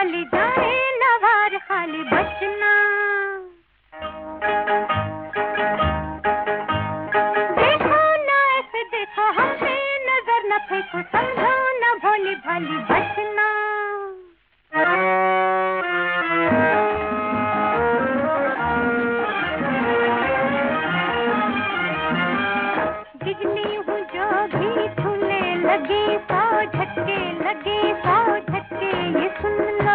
निकाली जाए नवार खाली बचना। देखो ना ऐसे देखो हमसे नजर न फेंको, समझो न भोली भाली बचना। बिजली हूँ जो भी छूने लगी, 100 झटके लगे 100 झटके, ये सुन लो।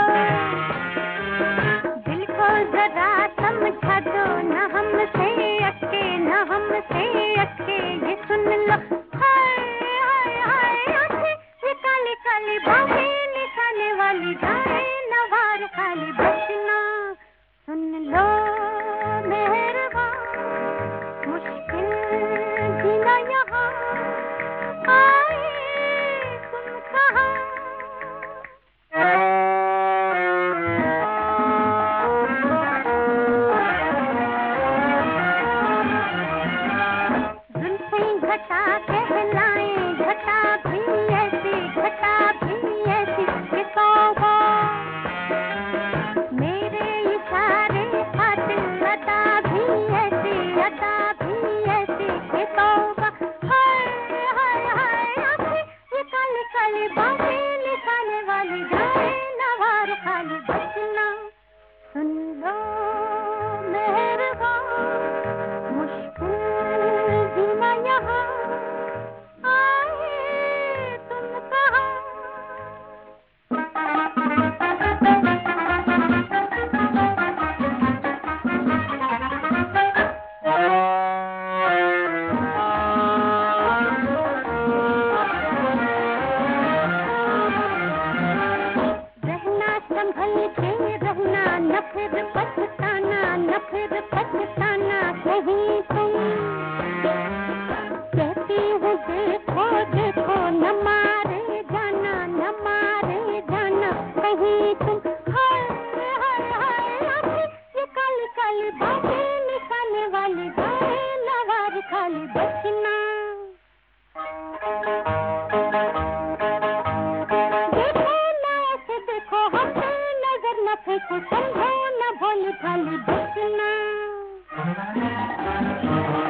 दिल को जरा समझा दो, न हमसे अटके न हमसे अटके, ये सुन लो। हाय हाय हाय आंखें ये काली काली बाहें निशाने वाली जाए नवार खाली बचना। सुन लो मेहरबान मुश्किल जीना यहाँ, आए तुम कहाँ। जुल्फें घटा कहलाए, घटा भी ऐसी कि तौबा। मेरे इशारे कातिल अदा भी ऐसी कि तौबा। हाय हाय हाय आंखें ये काली काली बाहें निशाने वाली जाए नवार खाली बचना। सुन लो मेहरबान मुश्किल जीना यहाँ, आए तुम कहाँ। रहना संभल के रहना, न फिर पछताना न फिर पछताना कहीं तुम। कहती हूँ देखो देखो न मारे जाना कहीं तुम। हाय हाय हाय आंखें ये काली काली बाहें निशाने वाली जाए नवार खाली बचना। देखो ना ऐसे देखो हमसे नजर न फेंको, समझो न भोली भाली बचना।